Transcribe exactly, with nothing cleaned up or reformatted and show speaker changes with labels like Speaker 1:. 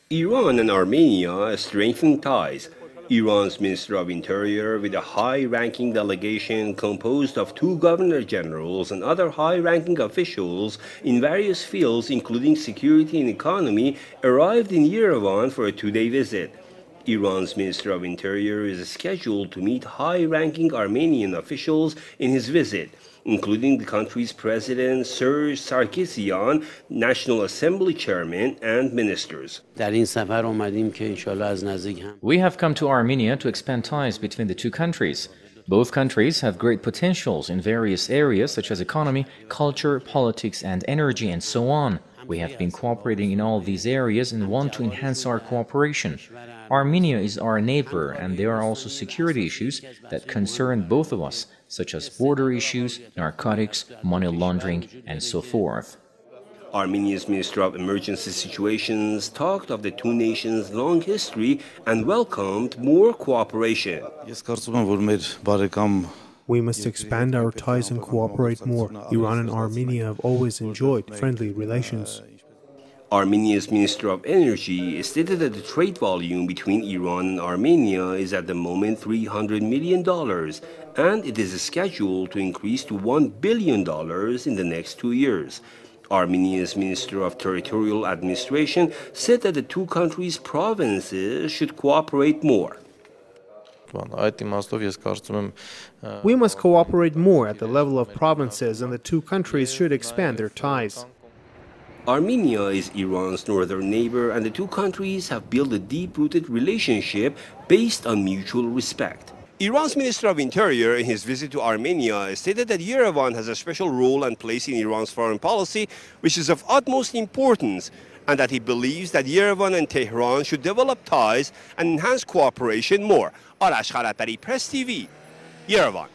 Speaker 1: Iran and Armenia strengthen ties. Iran's Minister of Interior, with a high-ranking delegation composed of two governor generals and other high-ranking officials in various fields, including security and economy, arrived in Yerevan for a two-day visit. Iran's Minister of Interior is scheduled to meet high-ranking Armenian officials in his visit, including the country's president Serge Sarkisian, National Assembly chairman, and ministers.
Speaker 2: We have come to Armenia to expand ties between the two countries. Both countries have great potentials in various areas such as economy, culture, politics, and energy, and so on. We have been cooperating in all these areas and want to enhance our cooperation. Armenia is our neighbor, and there are also security issues that concern both of us, such as border issues, narcotics, money laundering, and so forth.
Speaker 1: Armenia's Minister of Emergency Situations talked of the two nations' long history and welcomed more cooperation.
Speaker 3: We must expand our ties and cooperate more. Iran and Armenia have always enjoyed friendly relations.
Speaker 1: Armenia's Minister of Energy stated that the trade volume between Iran and Armenia is at the moment three hundred million dollars, and it is scheduled to increase to one billion dollars in the next two years. Armenia's Minister of Territorial Administration said that the two countries' provinces should cooperate more.
Speaker 3: We must cooperate more at the level of provinces, and the two countries should expand their ties.
Speaker 1: Armenia is Iran's northern neighbor, and the two countries have built a deep-rooted relationship based on mutual respect. Iran's Minister of Interior, in his visit to Armenia, stated that Yerevan has a special role and place in Iran's foreign policy, which is of utmost importance, and that he believes that Yerevan and Tehran should develop ties and enhance cooperation more. Arash Kharatbari, Press T V, Yerevan.